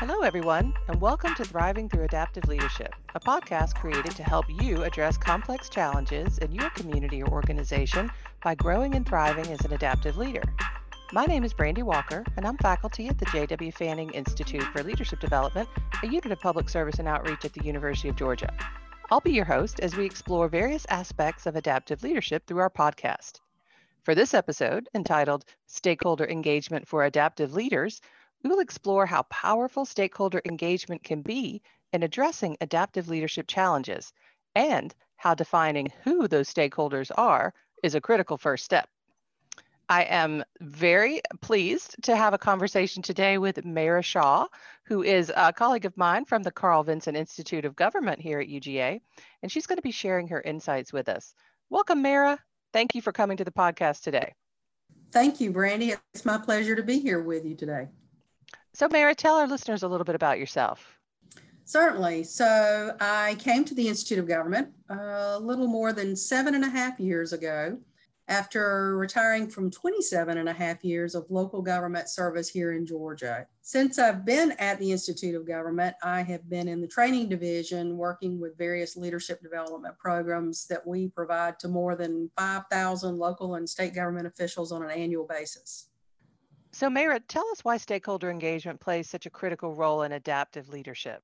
Hello, everyone, and welcome to Thriving Through Adaptive Leadership, a podcast created to help you address complex challenges in your community or organization by growing and thriving as an adaptive leader. My name is Brandy Walker, and I'm faculty at the J.W. Fanning Institute for Leadership Development, a unit of public service and outreach at the University of Georgia. I'll be your host as we explore various aspects of adaptive leadership through our podcast. For this episode, entitled Stakeholder Engagement for Adaptive Leaders, we will explore how powerful stakeholder engagement can be in addressing adaptive leadership challenges and how defining who those stakeholders are is a critical first step. I am very pleased to have a conversation today with Meira Shah, who is a colleague of mine from the Carl Vinson Institute of Government here at UGA, and she's going to be sharing her insights with us. Welcome, Meira. Thank you for coming to the podcast today. Thank you, Brandy. It's my pleasure to be here with you today. So, Meira, tell our listeners a little bit about yourself. Certainly. So I came to the Institute of Government a little more than 7.5 years ago after retiring from 27.5 years of local government service here in Georgia. Since I've been at the Institute of Government, I have been in the training division working with various leadership development programs that we provide to more than 5,000 local and state government officials on an annual basis. So, Meira, tell us why stakeholder engagement plays such a critical role in adaptive leadership.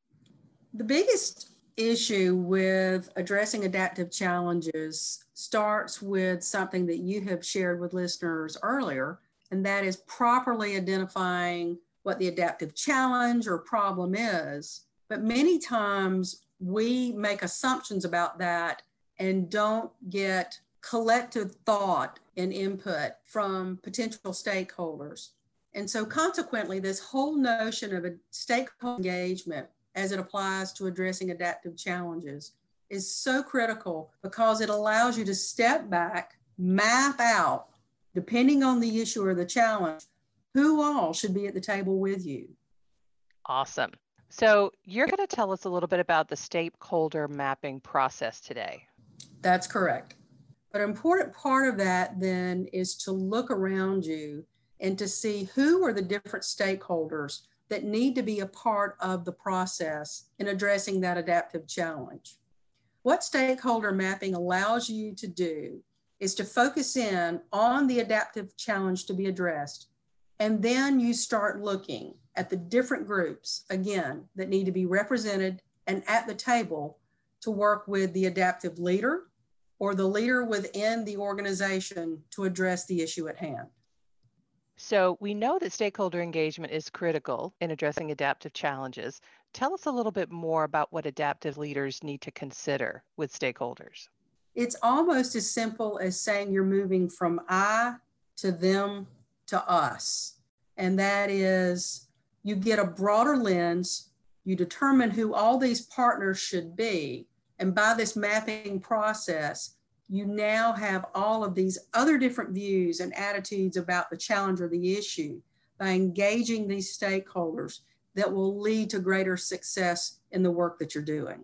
The biggest issue with addressing adaptive challenges starts with something that you have shared with listeners earlier, and that is properly identifying what the adaptive challenge or problem is. But many times we make assumptions about that and don't get collective thought and input from potential stakeholders. And so consequently, this whole notion of a stakeholder engagement as it applies to addressing adaptive challenges is so critical because it allows you to step back, map out, depending on the issue or the challenge, who all should be at the table with you. Awesome. So you're going to tell us a little bit about the stakeholder mapping process today. That's correct. But an important part of that then is to look around you and to see who are the different stakeholders that need to be a part of the process in addressing that adaptive challenge. What stakeholder mapping allows you to do is to focus in on the adaptive challenge to be addressed, and then you start looking at the different groups, again, that need to be represented and at the table to work with the adaptive leader or the leader within the organization to address the issue at hand. So we know that stakeholder engagement is critical in addressing adaptive challenges. Tell us a little bit more about what adaptive leaders need to consider with stakeholders. It's almost as simple as saying you're moving from I to them to us. And that is, you get a broader lens, you determine who all these partners should be. And by this mapping process, you now have all of these other different views and attitudes about the challenge or the issue by engaging these stakeholders that will lead to greater success in the work that you're doing.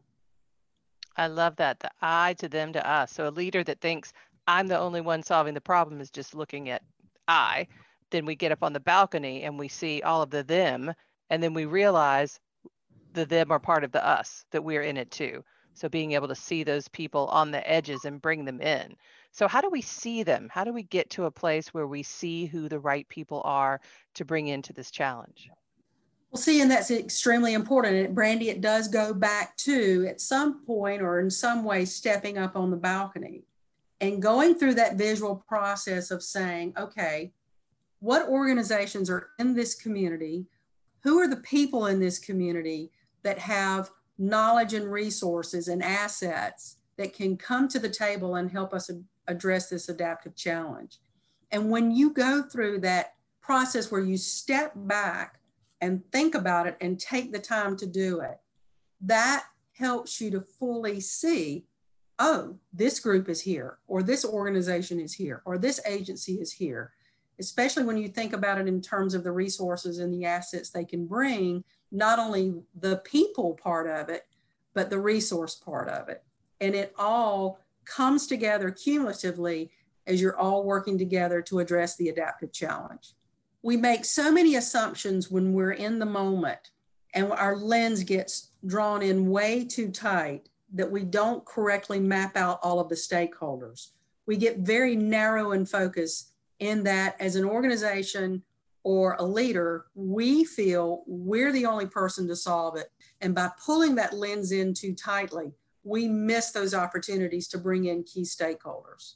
I love that, the I to them to us. So a leader that thinks I'm the only one solving the problem is just looking at I. Then we get up on the balcony and we see all of the them, and then we realize the them are part of the us, that we're in it too. So being able to see those people on the edges and bring them in. So how do we see them? How do we get to a place where we see who the right people are to bring into this challenge? Well, see, and that's extremely important. And Brandy, it does go back to, at some point or in some way, stepping up on the balcony and going through that visual process of saying, okay, what organizations are in this community? Who are the people in this community that have knowledge and resources and assets that can come to the table and help us address this adaptive challenge? And when you go through that process where you step back and think about it and take the time to do it, that helps you to fully see, oh, this group is here, or this organization is here, or this agency is here, especially when you think about it in terms of the resources and the assets they can bring, not only the people part of it, but the resource part of it. And it all comes together cumulatively as you're all working together to address the adaptive challenge. We make so many assumptions when we're in the moment and our lens gets drawn in way too tight that we don't correctly map out all of the stakeholders. We get very narrow in focus in that as an organization or a leader, we feel we're the only person to solve it. And by pulling that lens in too tightly, we miss those opportunities to bring in key stakeholders.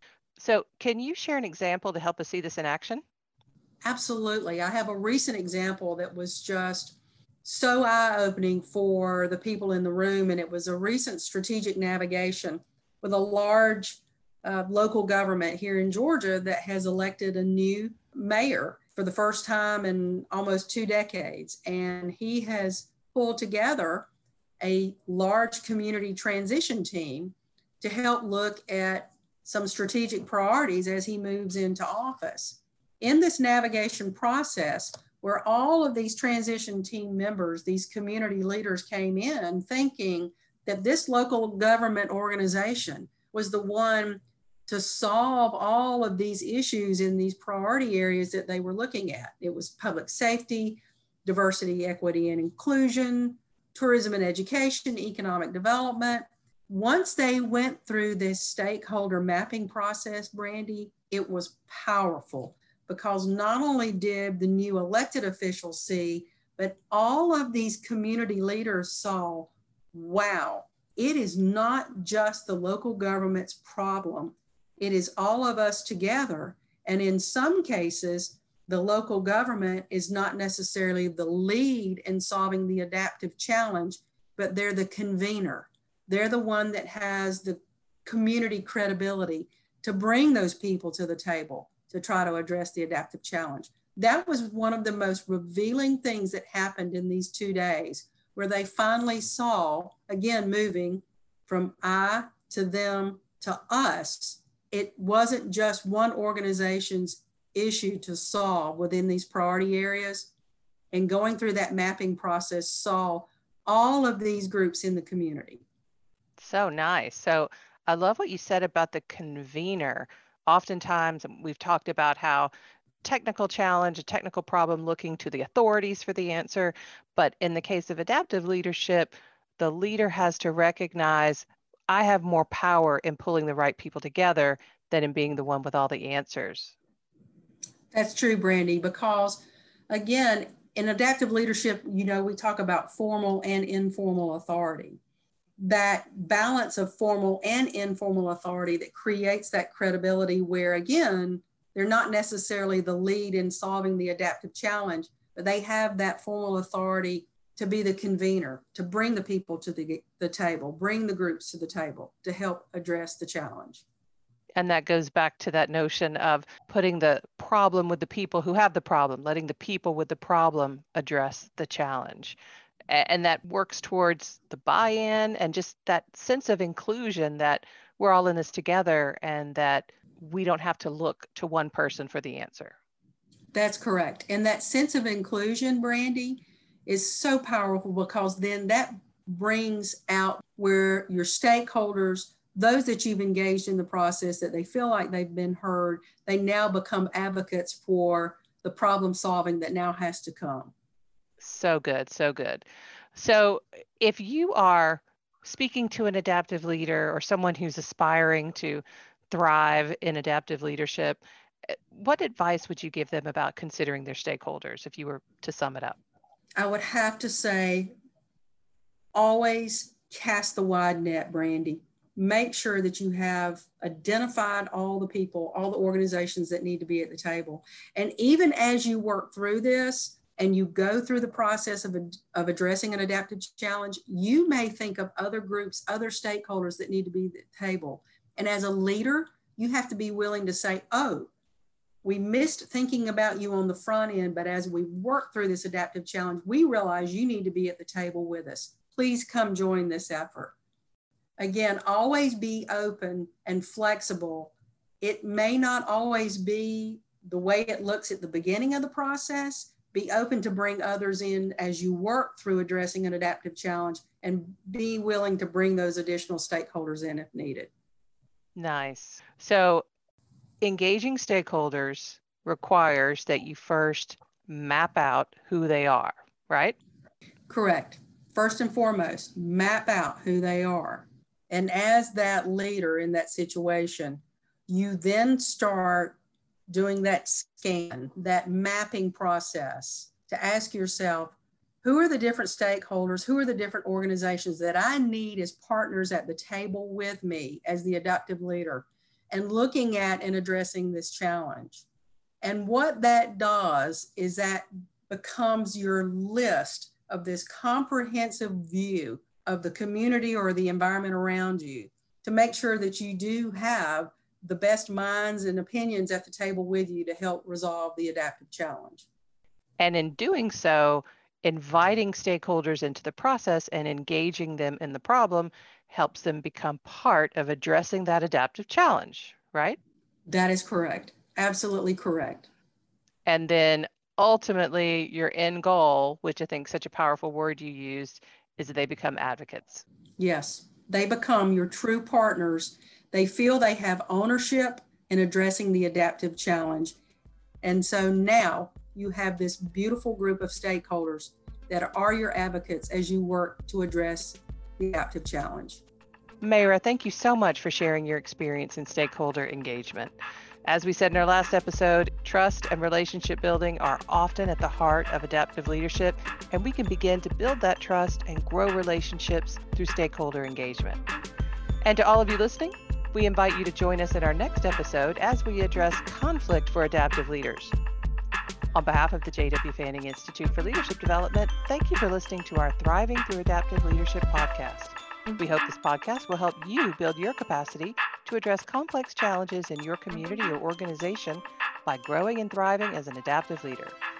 So can you share an example to help us see this in action? Absolutely. I have a recent example that was just so eye-opening for the people in the room, and it was a recent strategic navigation with a large local government here in Georgia that has elected a new mayor for the first time in almost 2 decades. And he has pulled together a large community transition team to help look at some strategic priorities as he moves into office. In this navigation process, where all of these transition team members, these community leaders came in thinking that this local government organization was the one to solve all of these issues in these priority areas that they were looking at. It was public safety, diversity, equity, and inclusion, tourism and education, economic development. Once they went through this stakeholder mapping process, Brandy, it was powerful because not only did the new elected officials see, but all of these community leaders saw, wow, it is not just the local government's problem. It is all of us together. And in some cases, the local government is not necessarily the lead in solving the adaptive challenge, but they're the convener. They're the one that has the community credibility to bring those people to the table to try to address the adaptive challenge. That was one of the most revealing things that happened in these 2 days, where they finally saw, again, moving from I to them to us. It wasn't just one organization's issue to solve within these priority areas. And going through that mapping process saw all of these groups in the community. So nice. So I love what you said about the convener. Oftentimes we've talked about how technical challenge, a technical problem, looking to the authorities for the answer. But in the case of adaptive leadership, the leader has to recognize, I have more power in pulling the right people together than in being the one with all the answers. That's true, Brandy, because again, in adaptive leadership, we talk about formal and informal authority. That balance of formal and informal authority that creates that credibility where, again, they're not necessarily the lead in solving the adaptive challenge, but they have that formal authority to be the convener, to bring the people to the table, bring the groups to the table to help address the challenge. And that goes back to that notion of putting the problem with the people who have the problem, letting the people with the problem address the challenge. And that works towards the buy-in and just that sense of inclusion that we're all in this together and that we don't have to look to one person for the answer. That's correct. And that sense of inclusion, Brandy, is so powerful because then that brings out where your stakeholders, those that you've engaged in the process, that they feel like they've been heard, they now become advocates for the problem solving that now has to come. So good, so good. So if you are speaking to an adaptive leader or someone who's aspiring to thrive in adaptive leadership, what advice would you give them about considering their stakeholders if you were to sum it up? I would have to say, always cast the wide net, Brandy. Make sure that you have identified all the people, all the organizations that need to be at the table. And even as you work through this and you go through the process of addressing an adaptive challenge, you may think of other groups, other stakeholders that need to be at the table. And as a leader, you have to be willing to say, oh, we missed thinking about you on the front end, but as we work through this adaptive challenge, we realize you need to be at the table with us. Please come join this effort. Again, always be open and flexible. It may not always be the way it looks at the beginning of the process. Be open to bring others in as you work through addressing an adaptive challenge, and be willing to bring those additional stakeholders in if needed. Nice. So engaging stakeholders requires that you first map out who they are, right? Correct. First and foremost, map out who they are. And as that leader in that situation, you then start doing that scan, that mapping process to ask yourself, who are the different stakeholders? Who are the different organizations that I need as partners at the table with me as the adaptive leader, and looking at and addressing this challenge? And what that does is that becomes your list of this comprehensive view of the community or the environment around you, to make sure that you do have the best minds and opinions at the table with you to help resolve the adaptive challenge. And in doing so, inviting stakeholders into the process and engaging them in the problem helps them become part of addressing that adaptive challenge, right? That is correct. Absolutely correct. And then ultimately, your end goal, which I think is such a powerful word you used, is that they become advocates. Yes, they become your true partners. They feel they have ownership in addressing the adaptive challenge. And so now you have this beautiful group of stakeholders that are your advocates as you work to address the adaptive challenge. Mayra, thank you so much for sharing your experience in stakeholder engagement. As we said in our last episode, trust and relationship building are often at the heart of adaptive leadership, and we can begin to build that trust and grow relationships through stakeholder engagement. And to all of you listening, we invite you to join us in our next episode as we address conflict for adaptive leaders. On behalf of the J.W. Fanning Institute for Leadership Development, thank you for listening to our Thriving Through Adaptive Leadership podcast. We hope this podcast will help you build your capacity to address complex challenges in your community or organization by growing and thriving as an adaptive leader.